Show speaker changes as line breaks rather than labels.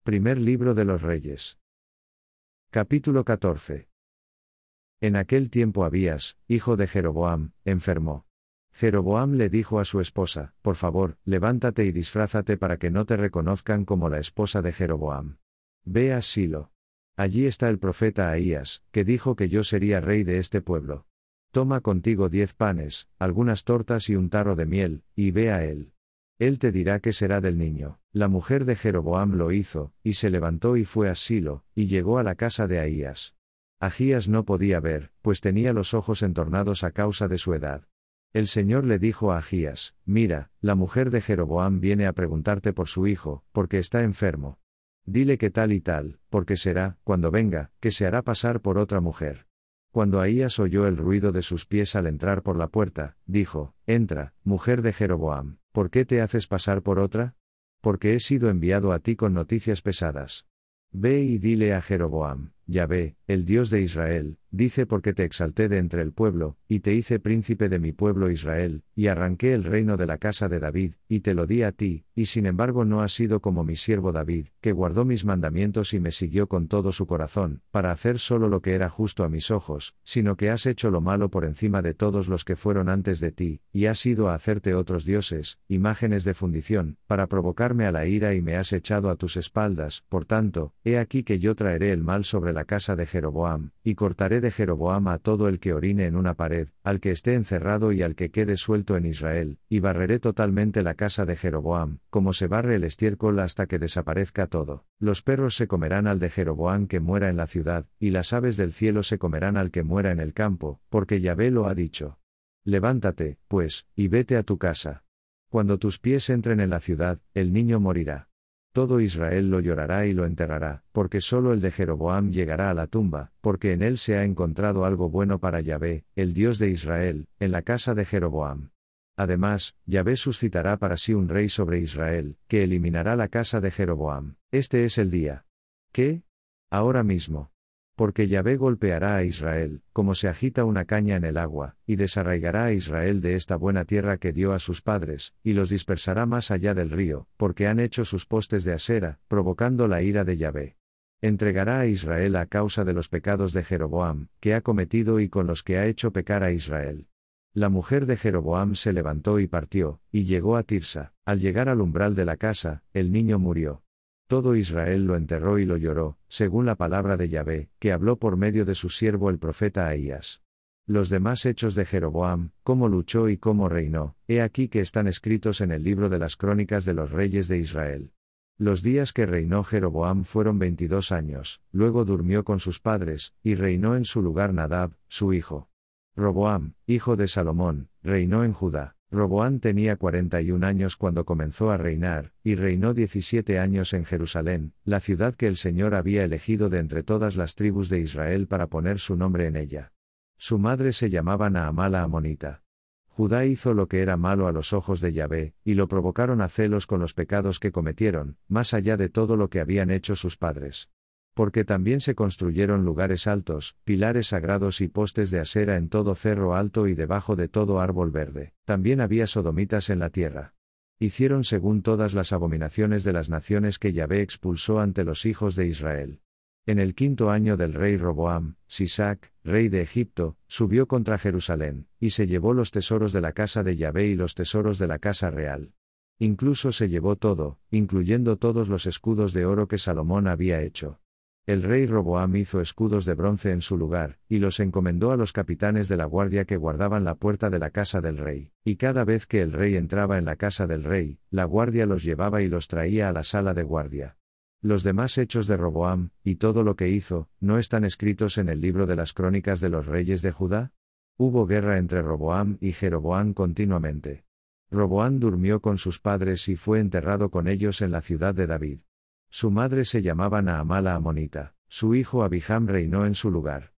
Primer libro de los Reyes. Capítulo 14. En aquel tiempo Abías, hijo de Jeroboam, enfermó. Jeroboam le dijo a su esposa: por favor, levántate y disfrázate para que no te reconozcan como la esposa de Jeroboam. Ve a Silo. Allí está el profeta Ahías, que dijo que yo sería rey de este pueblo. Toma contigo 10 panes, algunas tortas y un tarro de miel, y ve a él. Él te dirá qué será del niño. La mujer de Jeroboam lo hizo, y se levantó y fue a Silo, y llegó a la casa de Ahías. Ahías no podía ver, pues tenía los ojos entornados a causa de su edad. El Señor le dijo a Ahías: mira, la mujer de Jeroboam viene a preguntarte por su hijo, porque está enfermo. Dile que tal y tal, porque será, cuando venga, que se hará pasar por otra mujer. Cuando Ahías oyó el ruido de sus pies al entrar por la puerta, dijo: entra, mujer de Jeroboam, ¿por qué te haces pasar por otra? Porque he sido enviado a ti con noticias pesadas. Ve y dile a Jeroboam: Yahvé, el Dios de Israel, dice: porque te exalté de entre el pueblo, y te hice príncipe de mi pueblo Israel, y arranqué el reino de la casa de David, y te lo di a ti, y sin embargo no has sido como mi siervo David, que guardó mis mandamientos y me siguió con todo su corazón, para hacer solo lo que era justo a mis ojos, sino que has hecho lo malo por encima de todos los que fueron antes de ti, y has ido a hacerte otros dioses, imágenes de fundición, para provocarme a la ira, y me has echado a tus espaldas. Por tanto, he aquí que yo traeré el mal sobre la casa de Jeroboam, y cortaré de Jeroboam a todo el que orine en una pared, al que esté encerrado y al que quede suelto en Israel, y barreré totalmente la casa de Jeroboam, como se barre el estiércol hasta que desaparezca todo. Los perros se comerán al de Jeroboam que muera en la ciudad, y las aves del cielo se comerán al que muera en el campo, porque Yahvé lo ha dicho. Levántate, pues, y vete a tu casa. Cuando tus pies entren en la ciudad, el niño morirá. Todo Israel lo llorará y lo enterrará, porque solo el de Jeroboam llegará a la tumba, porque en él se ha encontrado algo bueno para Yahvé, el Dios de Israel, en la casa de Jeroboam. Además, Yahvé suscitará para sí un rey sobre Israel, que eliminará la casa de Jeroboam. Este es el día. ¿Qué? Ahora mismo. Porque Yahvé golpeará a Israel, como se agita una caña en el agua, y desarraigará a Israel de esta buena tierra que dio a sus padres, y los dispersará más allá del río, porque han hecho sus postes de Asera, provocando la ira de Yahvé. Entregará a Israel a causa de los pecados de Jeroboam, que ha cometido y con los que ha hecho pecar a Israel. La mujer de Jeroboam se levantó y partió, y llegó a Tirsa. Al llegar al umbral de la casa, el niño murió. Todo Israel lo enterró y lo lloró, según la palabra de Yahvé, que habló por medio de su siervo el profeta Ahías. Los demás hechos de Jeroboam, cómo luchó y cómo reinó, he aquí que están escritos en el libro de las crónicas de los reyes de Israel. Los días que reinó Jeroboam fueron 22 años, luego durmió con sus padres, y reinó en su lugar Nadab, su hijo. Roboam, hijo de Salomón, reinó en Judá. Roboam tenía 41 años cuando comenzó a reinar, y reinó 17 años en Jerusalén, la ciudad que el Señor había elegido de entre todas las tribus de Israel para poner su nombre en ella. Su madre se llamaba Naamá la amonita. Judá hizo lo que era malo a los ojos de Yahvé, y lo provocaron a celos con los pecados que cometieron, más allá de todo lo que habían hecho sus padres. Porque también se construyeron lugares altos, pilares sagrados y postes de Asera en todo cerro alto y debajo de todo árbol verde. También había sodomitas en la tierra. Hicieron según todas las abominaciones de las naciones que Yahvé expulsó ante los hijos de Israel. En el 5.º año del rey Roboam, Sisac, rey de Egipto, subió contra Jerusalén, y se llevó los tesoros de la casa de Yahvé y los tesoros de la casa real. Incluso se llevó todo, incluyendo todos los escudos de oro que Salomón había hecho. El rey Roboam hizo escudos de bronce en su lugar, y los encomendó a los capitanes de la guardia que guardaban la puerta de la casa del rey, y cada vez que el rey entraba en la casa del rey, la guardia los llevaba y los traía a la sala de guardia. Los demás hechos de Roboam, y todo lo que hizo, ¿no están escritos en el libro de las crónicas de los reyes de Judá? Hubo guerra entre Roboam y Jeroboam continuamente. Roboam durmió con sus padres y fue enterrado con ellos en la ciudad de David. Su madre se llamaba Naamá la amonita, su hijo Abijam reinó en su lugar.